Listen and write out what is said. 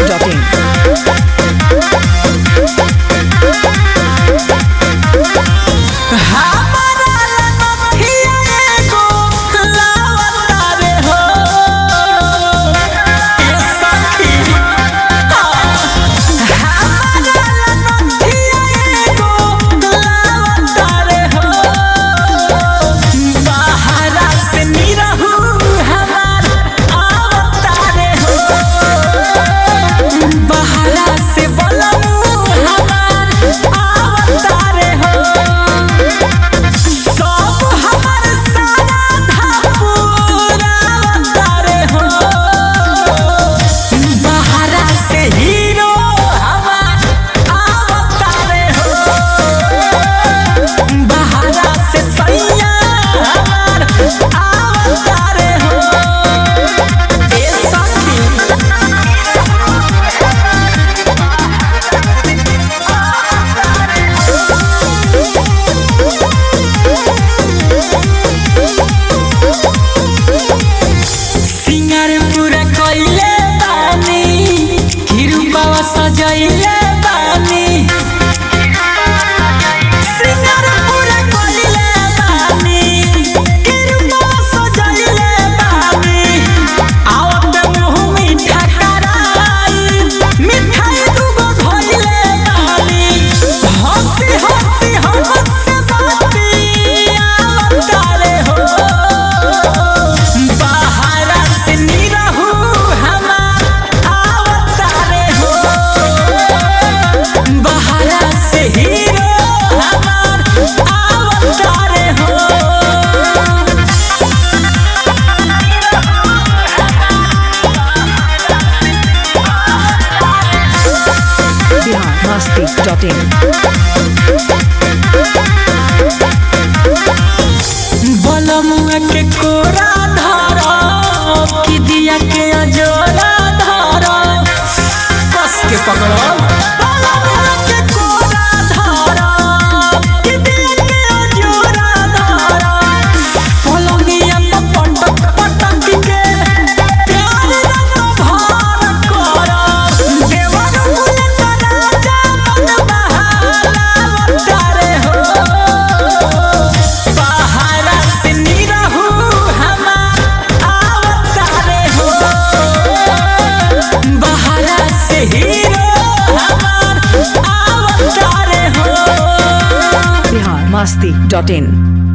सजैले बानी सिंगार पूरा कइले बानी किरुआ सजैले बानी आवत मुँह मीठा कराई मिठाई दुगो धइले बानी हंसी हंसी हमसे बाती आवत रे हो बाहर से निरहु Masti.in बलमुआ के कोरा धारा कि दिया के अजोरा धारा कस के पकड़ो बलमुआ के कोरा धारा कि दिया के अजोरा धारा पलंगिया पटक पटक के प्यार रंग भार करा देवर बुलंद राजा मन बहाला वतारे हो Masti.in